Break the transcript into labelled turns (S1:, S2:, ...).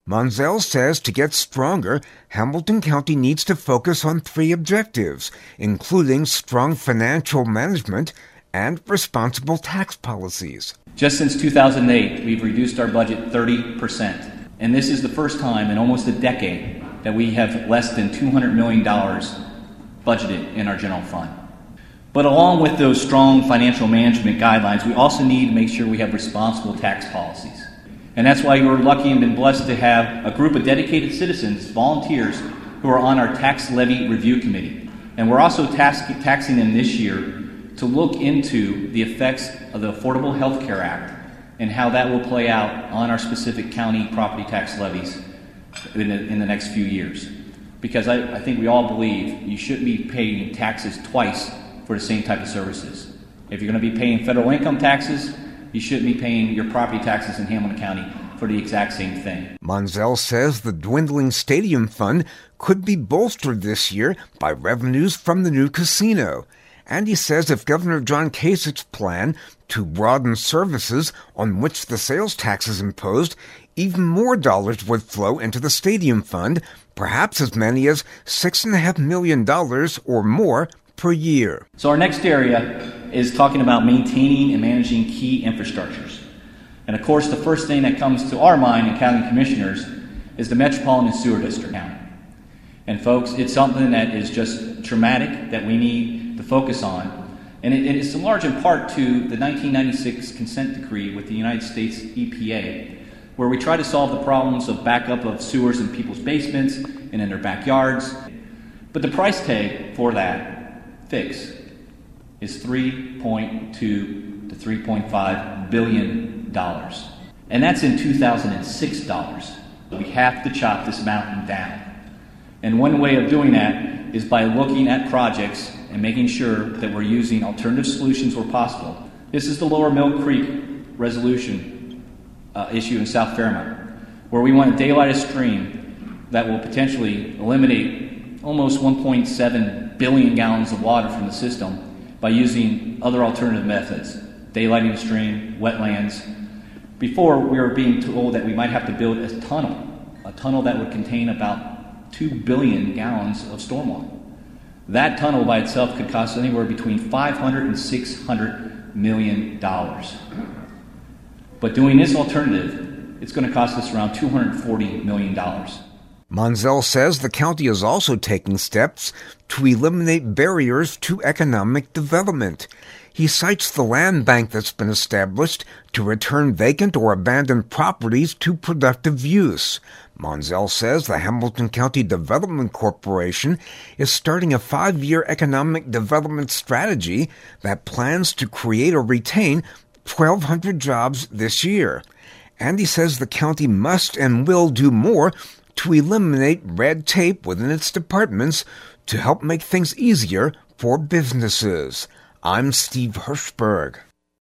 S1: Monzel says to get stronger, Hamilton County needs to focus on 3 objectives, including strong financial management and responsible tax policies.
S2: Just since 2008, we've reduced our budget 30%. And this is the first time in almost a decade that we have less than $200 million budgeted in our general fund. But along with those strong financial management guidelines, we also need to make sure we have responsible tax policies. And that's why we're lucky and been blessed to have a group of dedicated citizens, volunteers, who are on our tax levy review committee. And we're also taxing them this year to look into the effects of the Affordable Health Care Act and how that will play out on our specific county property tax levies in the next few years. Because I think we all believe you shouldn't be paying taxes twice for the same type of services. If you're going to be paying federal income taxes, you shouldn't be paying your property taxes in Hamilton County for the exact same thing.
S1: Monzel says the dwindling stadium fund could be bolstered this year by revenues from the new casino. And he says if Governor John Kasich's plan to broaden services on which the sales tax is imposed, even more dollars would flow into the stadium fund, perhaps as many as $6.5 million or more per year.
S2: So our next area is talking about maintaining and managing key infrastructures. And of course, the first thing that comes to our mind in county commissioners is the Metropolitan Sewer District County. And folks, it's something that is just traumatic that we need to focus on. And it is in large in part to the 1996 consent decree with the United States EPA, where we try to solve the problems of backup of sewers in people's basements and in their backyards. But the price tag for that fix is $3.2 to $3.5 billion. And that's in 2006 dollars. We have to chop this mountain down. And one way of doing that is by looking at projects and making sure that we're using alternative solutions where possible. This is the Lower Mill Creek resolution issue in South Fairmont, where we want to daylight a stream that will potentially eliminate almost 1.7 billion gallons of water from the system by using other alternative methods, daylighting the stream, wetlands. Before, we were being told that we might have to build a tunnel that would contain about 2 billion gallons of stormwater. That tunnel by itself could cost anywhere between $500 and $600 million. But doing this alternative, it's going to cost us around $240 million.
S1: Monzel says the county is also taking steps to eliminate barriers to economic development. He cites the land bank that's been established to return vacant or abandoned properties to productive use. Monzel says the Hamilton County Development Corporation is starting a 5-year economic development strategy that plans to create or retain 1,200 jobs this year. And he says the county must and will do more to eliminate red tape within its departments to help make things easier for businesses. I'm Steve Hirschberg.